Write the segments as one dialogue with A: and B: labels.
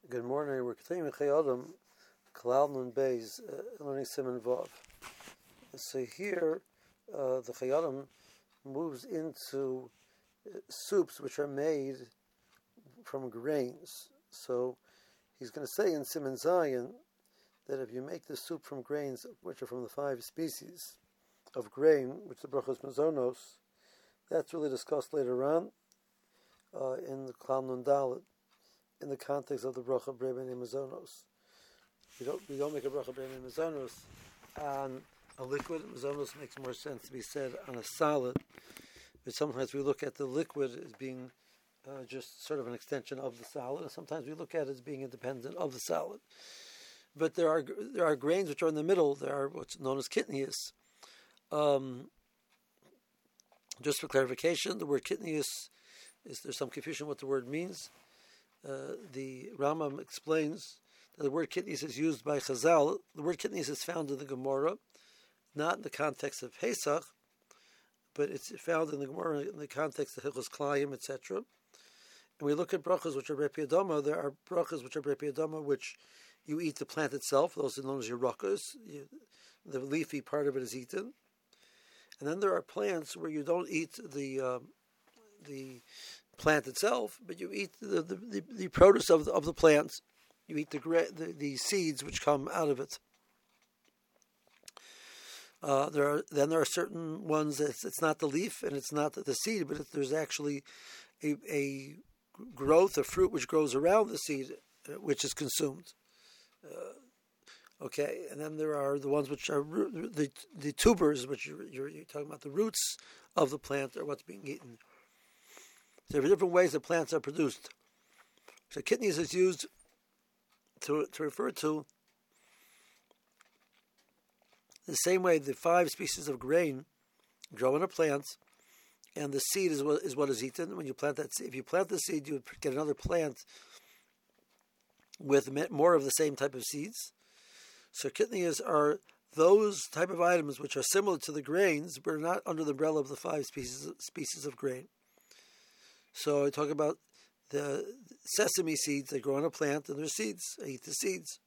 A: Good morning. We're continuing Chayei Adam, Kalal Nun Beis, learning Siman Vav. So here, the Chayei Adam moves into soups which are made from grains. So he's going to say in Siman Zayin that if you make the soup from grains, which are from the 5 species of grain, which the brachos mazonos, that's really discussed later on in the Kalal Nun Dalet, in the context of the bracha b'rei mazonos. We don't make a bracha b'rei mazonos on a liquid. Mazonos makes more sense to be said on a solid, but sometimes we look at the liquid as being just sort of an extension of the solid, and sometimes we look at it as being independent of the solid. But there are grains which are in the middle. There are what's known as kitnius. Just for clarification, the word kitnius there's some confusion what the word means. The Rambam explains that the word kitnius is used by Chazal. The word kitnius is found in the Gemara, not in the context of Pesach, but it's found in the Gemara in the context of Hilchos Klayim, etc. And we look at brachas which are b'rei Adama. There are brachas which are b'rei Adama which you eat the plant itself. Those are known as yerakas. The leafy part of it is eaten. And then there are plants where you don't eat the plant itself, but you eat the produce of the plant. You eat the seeds which come out of it. There are certain ones that it's not the leaf and it's not the seed, but there's actually a growth, a fruit which grows around the seed, which is consumed. Okay, and then there are the ones which are the tubers, which you're talking about the roots of the plant or what's being eaten. There are different ways that plants are produced. So kitnius is used to refer to the same way the 5 species of grain grow in a plant, and the seed is what is eaten. When you plant that, if you plant the seed, you get another plant with more of the same type of seeds. So kitnius are those type of items which are similar to the grains, but are not under the umbrella of the 5 species of grain. So I talk about the sesame seeds that grow on a plant, and they're seeds. I eat the seeds.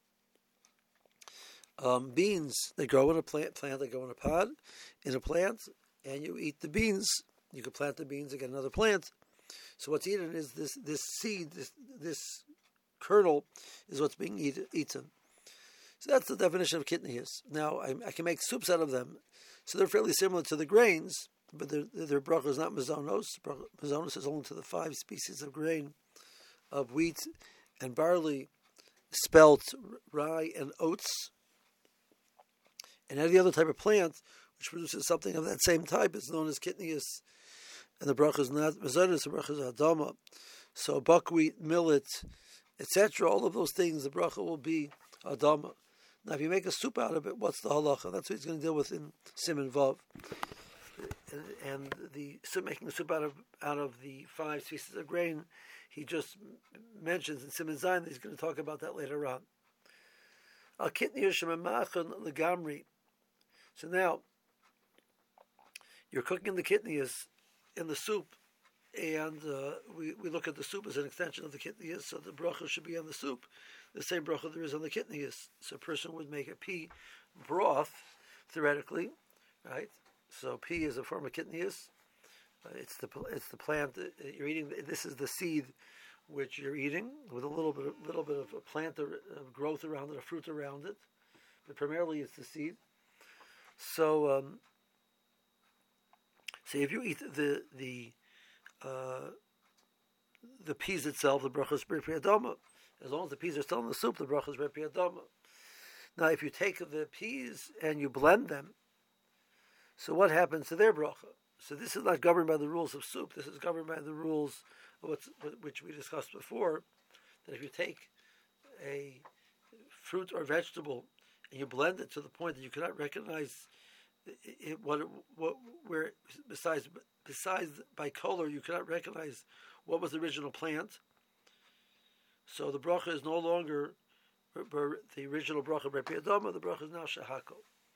A: Beans, they grow in a plant, they grow in a pod, in a plant, and you eat the beans. You can plant the beans and get another plant. So what's eaten is this seed, this kernel is what's being eaten. So that's the definition of kitnius. Now, I can make soups out of them. So they're fairly similar to the grains, but their bracha is not mazonos. Mazonos is only to the 5 species of grain, of wheat and barley, spelt, rye, and oats. And any other type of plant which produces something of that same type is known as kitnius. And the bracha is not mazonos, the bracha is adama. So buckwheat, millet, etc., all of those things, the bracha will be adama. Now, if you make a soup out of it, what's the halacha? That's what he's going to deal with in Siman Vav. And making the soup out of the 5 species of grain, he just mentions in Siman Zayin that he's going to talk about that later on. So now, you're cooking the kitnius in the soup, and we look at the soup as an extension of the kitnius, so the bracha should be on the soup, the same bracha there is on the kitnius. So a person would make a pea broth, theoretically, right? So pea is a form of kitnius. It's the plant that you're eating. This is the seed which you're eating with a little bit of a plant of growth around it, a fruit around it, but primarily it's the seed. So if you eat the peas itself, the bracha is b'rei Adama. As long as the peas are still in the soup, the bracha is b'rei Adama. Now, if you take the peas and you blend them, so what happens to their bracha? So this is not governed by the rules of soup. This is governed by the rules of which we discussed before. That if you take a fruit or vegetable and you blend it to the point that you cannot recognize where besides by color you cannot recognize what was the original plant. So the bracha is no longer the original bracha b'rei Adama. The bracha is now shehako.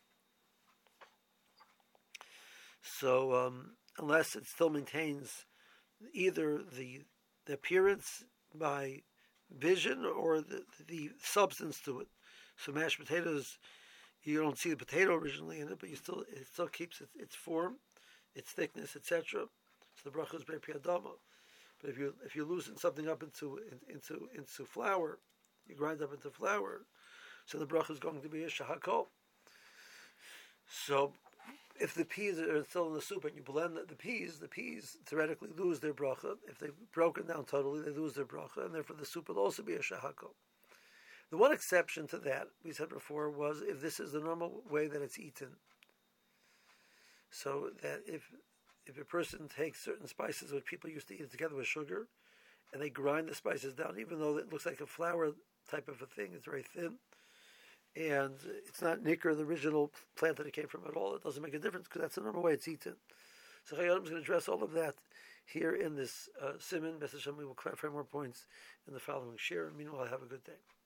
A: So unless it still maintains either the appearance by vision or the substance to it. So mashed potatoes, you don't see the potato originally in it, but it still keeps its form, its thickness, etc. So the bracha is be'piyadama. But if you loosen something up into flour, you grind up into flour, so the bracha is going to be a shahakol. So if the peas are still in the soup and you blend the peas theoretically lose their bracha. If they've broken down totally, they lose their bracha, and therefore the soup will also be a shahakol. The one exception to that, we said before, was if this is the normal way that it's eaten. So that if a person takes certain spices which people used to eat together with sugar, and they grind the spices down, even though it looks like a flour type of a thing, it's very thin, and it's not nicker, the original plant that it came from at all, it doesn't make a difference because that's the normal way it's eaten. So Chayei Adam is going to address all of that here in this Siman. B'ez Hashem, we will clarify more points in the following share. Meanwhile, have a good day.